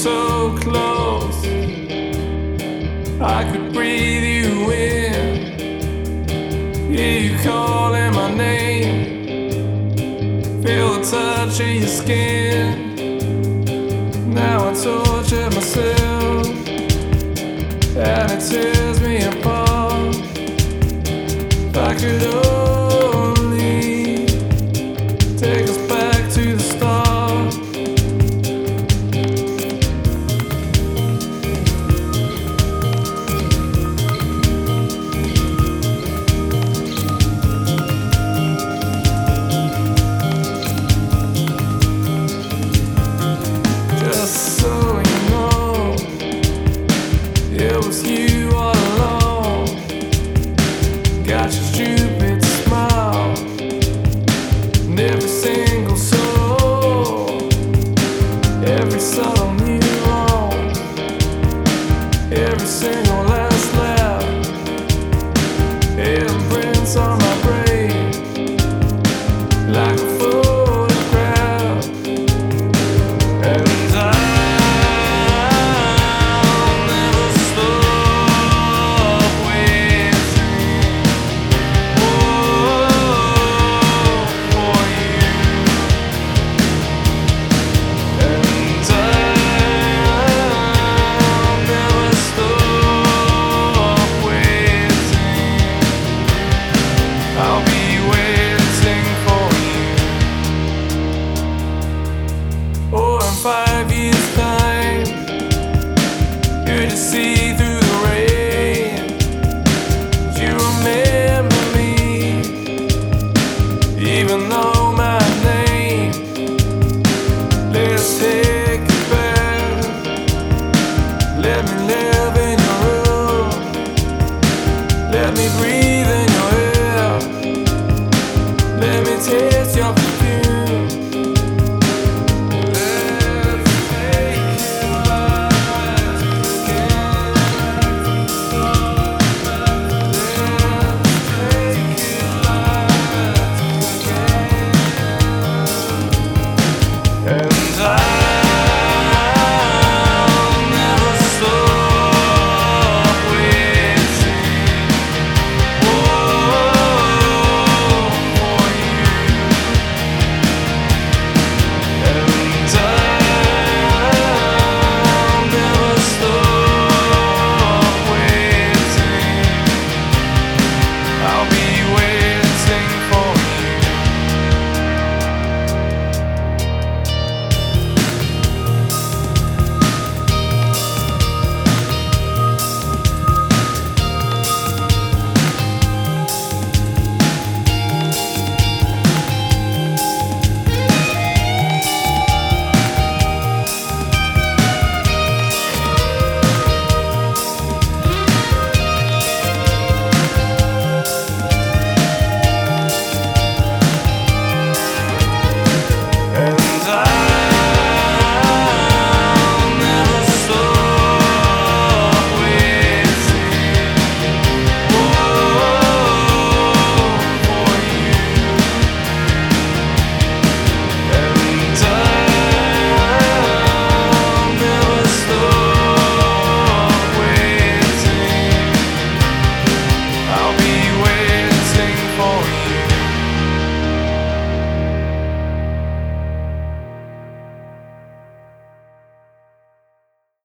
so close, I could breathe you in. Hear you calling my name, feel the touch of your skin. Now I torture myself, and it tears me apart. If I could only take us back to the start. Just so you know, it was you all along. Got your stupid smile and every single soul, every subtle neuron, every single last laugh. It imprints on my brain like a photograph. And I'll never stop waiting, for you. And I'll never stop waiting. I'll be